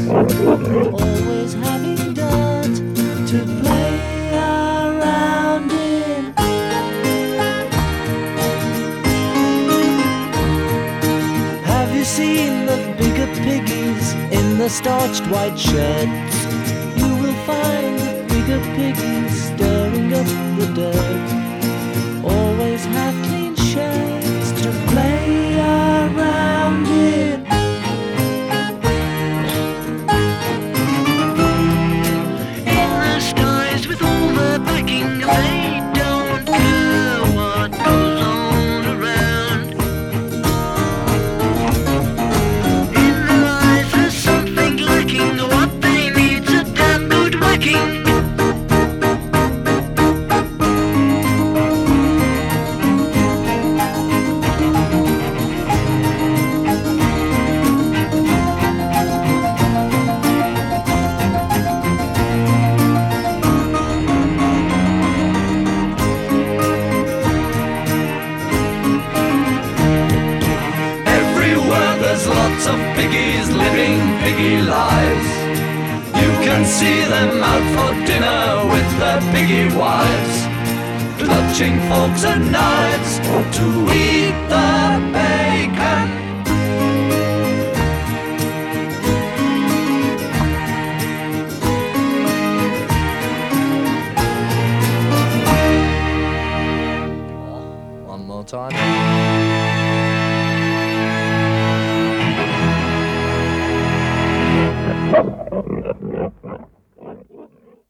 always having dirt to play around in. Have you seen the bigger piggies in the starched white shirts? You will find the bigger piggies stirring up the dirt, always have clean shirts to play around in. In the skies with all the backing, they don't care what goes on around. In their eyes there's something lacking, what they need's a damn good whacking. There's lots of piggies living piggy lives. You can see them out for dinner with their piggy wives, clutching forks and knives to eat the bacon. One more time. Oh.